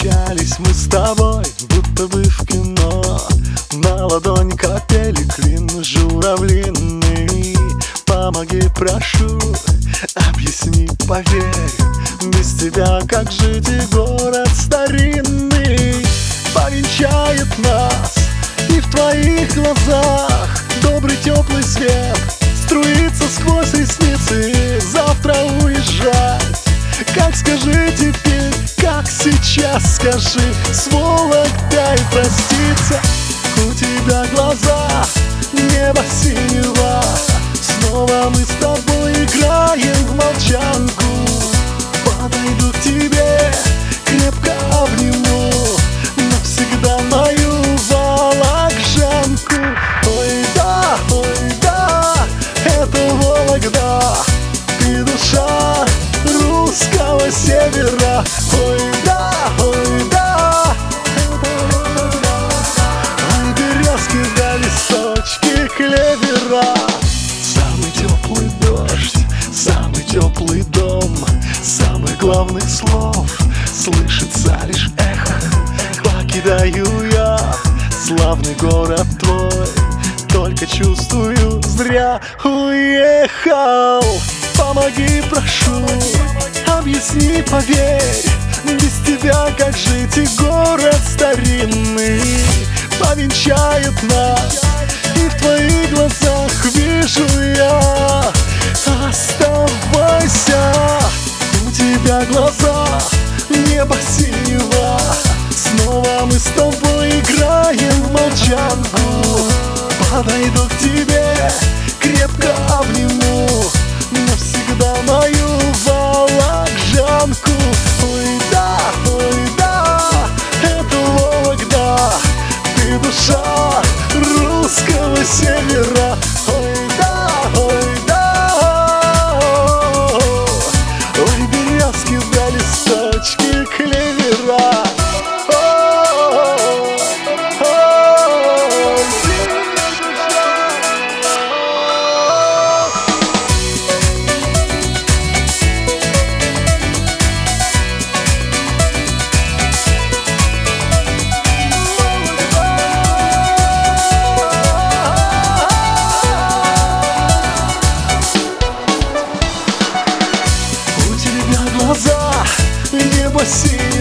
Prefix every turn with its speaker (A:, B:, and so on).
A: Повстречались мы с тобой, будто бы в кино. На ладонь капели клин журавлиный. Помоги, прошу, объясни, поверь. Без тебя как жить и город старинный повенчает нас. И в твоих глазах добрый теплый свет струится сквозь ресницы. Завтра уезжать, как скажи теперь, как сейчас скажи, сволок, дай проститься. У тебя глаза, небо синего. Снова мы с тобой играем в молчанку. Подойду к тебе, крепко обниму, навсегда мою Вологжанку. Ой да, это Вологда, ты душа русского севера. Ой да, это Вологда. Ой, березки да листочки клевера. Самый теплый дождь, самый теплый дом. Самых главных слов слышится лишь эхо. Покидаю я славный город твой, только чувствую, зря уехал. Помоги, прошу, объясни, поверь. Без тебя как жить и город старинный повенчает нас. И в твоих глазах вижу я, оставайся. У тебя глаза, небо синего. Снова мы с тобой играем в молчанку. Подойду к тебе, крепко обниму, навсегда мою Вологжанку. Ой да, это Вологда, ты душа русского севера. Ой да, ой, березки да листочки клевера. Глаза, небо синее.